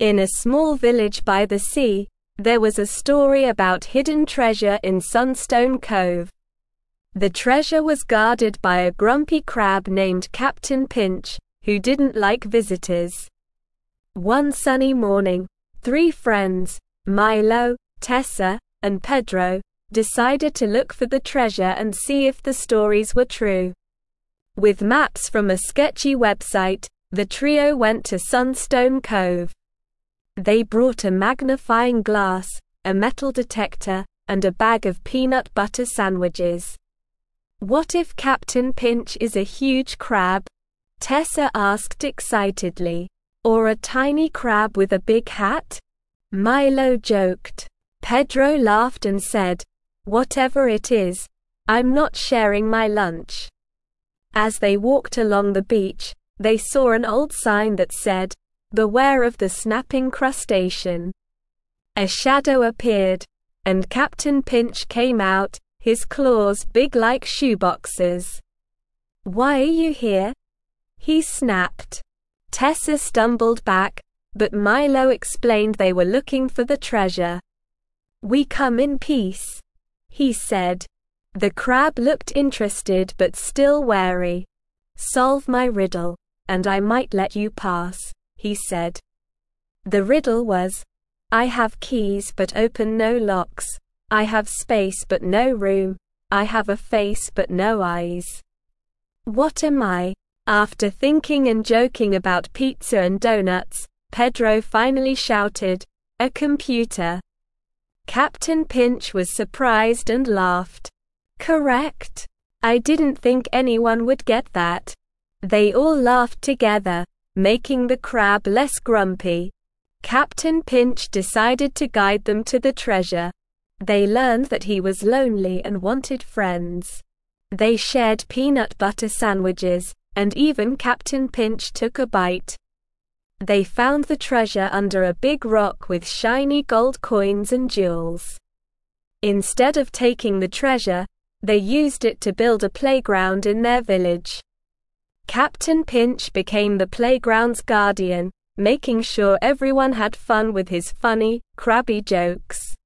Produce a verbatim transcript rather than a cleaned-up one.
In a small village by the sea, there was a story about hidden treasure in Sunstone Cove. The treasure was guarded by a grumpy crab named Captain Pinch, who didn't like visitors. One sunny morning, three friends, Milo, Tessa, and Pedro, decided to look for the treasure and see if the stories were true. With maps from a sketchy website, the trio went to Sunstone Cove. They brought a magnifying glass, a metal detector, and a bag of peanut butter sandwiches. "What if Captain Pinch is a huge crab?" Tessa asked excitedly. "Or a tiny crab with a big hat?" Milo joked. Pedro laughed and said, "Whatever it is, I'm not sharing my lunch." As they walked along the beach, they saw an old sign that said, "Beware of the snapping crustacean." A shadow appeared, and Captain Pinch came out, his claws big like shoeboxes. "Why are you here?" he snapped. Tessa stumbled back, but Milo explained they were looking for the treasure. "We come in peace," he said. The crab looked interested but still wary. "Solve my riddle, and I might let you pass," he said. The riddle was, "I have keys but open no locks. I have space but no room. I have a face but no eyes. What am I?" After thinking and joking about pizza and donuts, Pedro finally shouted, "A computer." Captain Pinch was surprised and laughed. "Correct. I didn't think anyone would get that." They all laughed together, making the crab less grumpy. Captain Pinch decided to guide them to the treasure. They learned that he was lonely and wanted friends. They shared peanut butter sandwiches, and even Captain Pinch took a bite. They found the treasure under a big rock with shiny gold coins and jewels. Instead of taking the treasure, they used it to build a playground in their village. Captain Pinch became the playground's guardian, making sure everyone had fun with his funny, crabby jokes.